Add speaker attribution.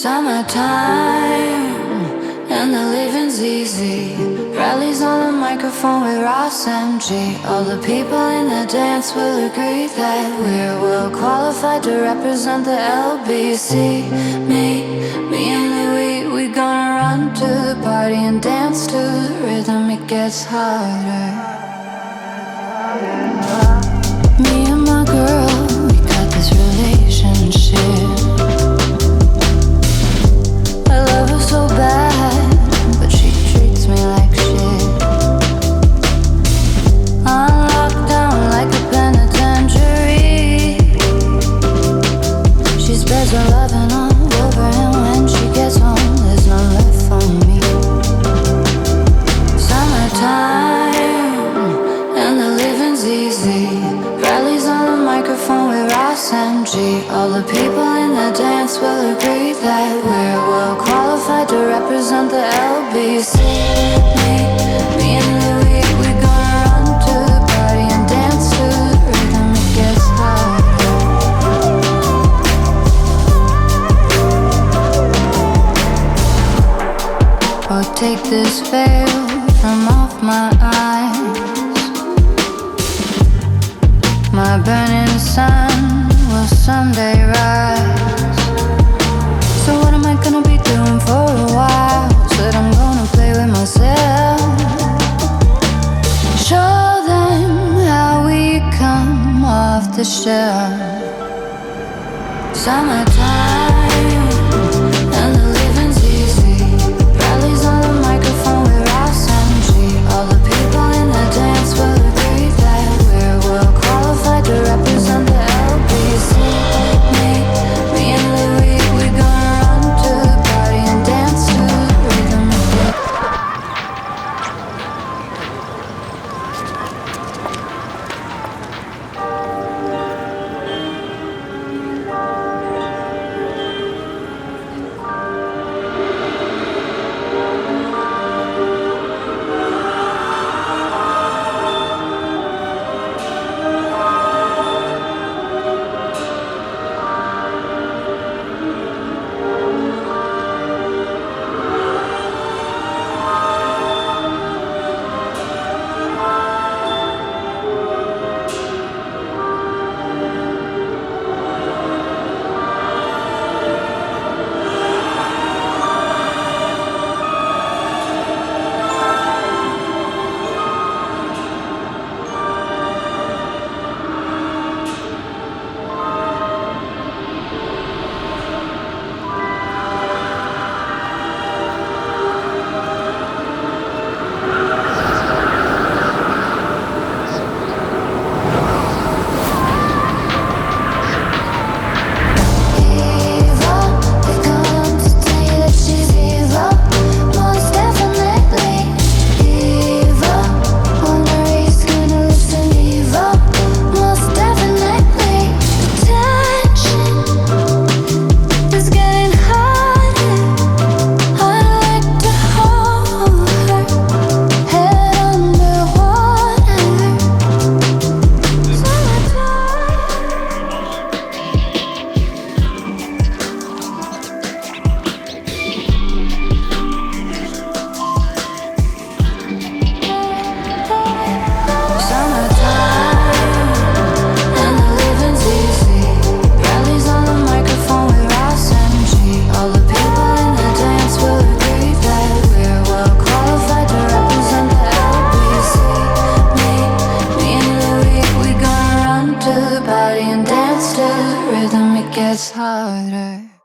Speaker 1: Summertime, and the living's easy. Rallies on the microphone with Ross MG. All the people in the dance will agree that we're well qualified to represent the LBC. Me and Louis, we gonna run to the party and dance to the rhythm. It gets harder. Me and my girl, we got this relationship. I love her so bad, but she treats me like shit. I'm locked down like a penitentiary. She spreads her loving all over, and when she gets home, there's none left for me. Summertime, and the living's easy. Rallies on the microphone with Ross MG. All the people in the dance will agree that we're well qualified to represent the LBC. Me and Louis, we gonna run to the party and dance to the rhythm. It gets harder. Oh, take this veil from off my eyes. My burning sun will someday rise. So what am I gonna be doing for a while? Said I'm gonna play with myself. Show them how we come off the shelf. Summertime, and the living's easy. Rallies on the microphone with Ross MG. All the people in the dance will agree that we're well qualified to represent the LBC. Me and Louis, we gonna run to the party and dance to the rhythm. Body and dance to the rhythm, it gets harder.